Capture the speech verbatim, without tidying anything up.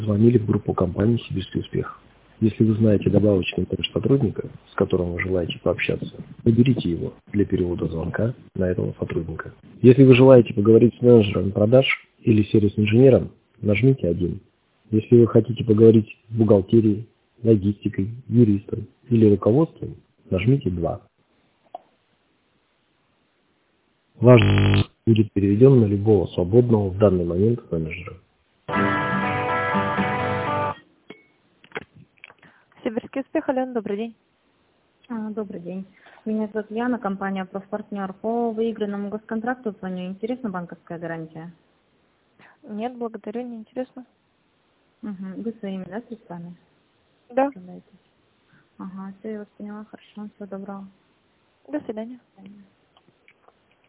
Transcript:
Звонили в группу компании «Сибирский успех». Если вы знаете добавочный номер сотрудника, с которым вы желаете пообщаться, наберите его для перевода звонка на этого сотрудника. Если вы желаете поговорить с менеджером продаж или сервис-инженером, нажмите один. Если вы хотите поговорить с бухгалтерией, логистикой, юристом или руководством, нажмите два. Ваш звонок будет переведен на любого свободного в данный момент менеджера. Сибирский успех, Алена, добрый день. А, Добрый день. Меня зовут Яна, компания «Профпартнер». По выигранному госконтракту звоню. Интересна банковская гарантия? Нет, благодарю, не интересно. Угу. Вы своими, да, средствами Да, управляетесь? Ага, все, я вас поняла. Хорошо, всего доброго. до свидания. До свидания.